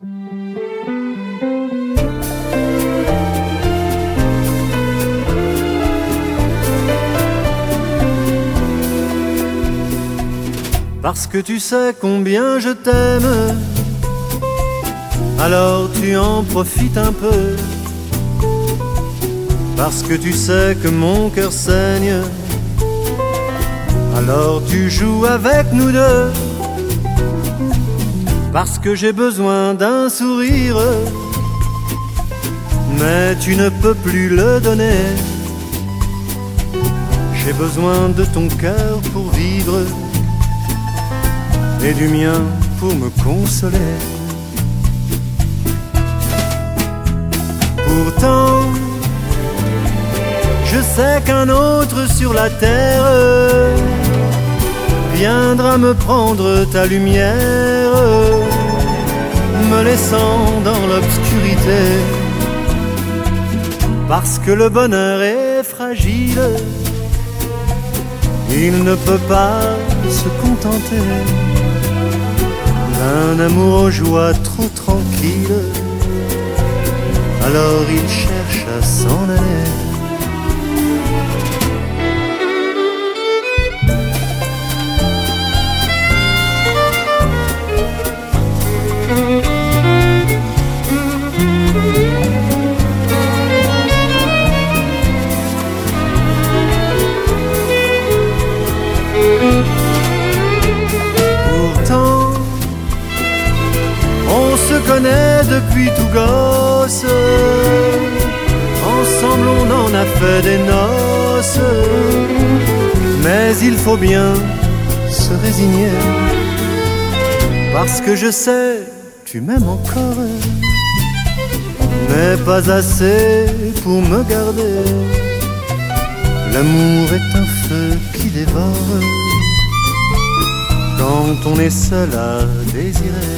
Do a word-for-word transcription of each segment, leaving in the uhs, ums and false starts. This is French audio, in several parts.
Parce que tu sais combien je t'aime, alors tu en profites un peu. Parce que tu sais que mon cœur saigne, alors tu joues avec nous deux. Parce que j'ai besoin d'un sourire, mais tu ne peux plus le donner. J'ai besoin de ton cœur pour vivre et du mien pour me consoler. Pourtant, je sais qu'un autre sur la terre viendra me prendre ta lumière, me laissant dans l'obscurité. Parce que le bonheur est fragile, il ne peut pas se contenter d'un amour aux joies trop tranquille, alors il cherche à s'en aller. Pourtant, on se connaît depuis tout gosse, ensemble on en a fait des noces, mais il faut bien se résigner, parce que je sais, tu m'aimes encore, mais pas assez pour me garder. L'amour est un feu qui dévore quand on est seul à désirer.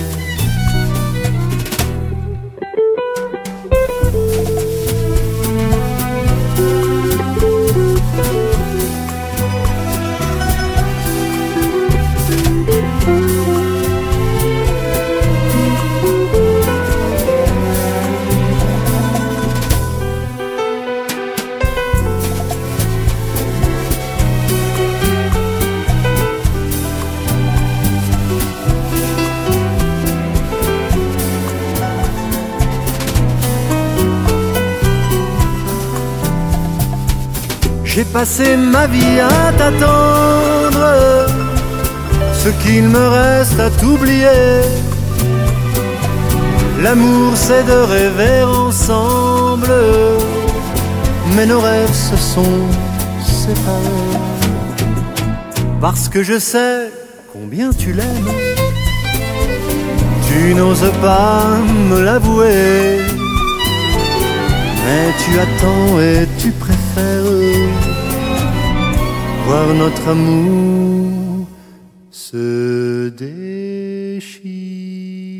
J'ai passé ma vie à t'attendre, ce qu'il me reste à t'oublier. L'amour c'est de rêver ensemble, mais nos rêves se sont séparés. Parce que je sais combien tu l'aimes, tu n'oses pas me l'avouer, mais tu attends et tu préfères voir notre amour se déchirer.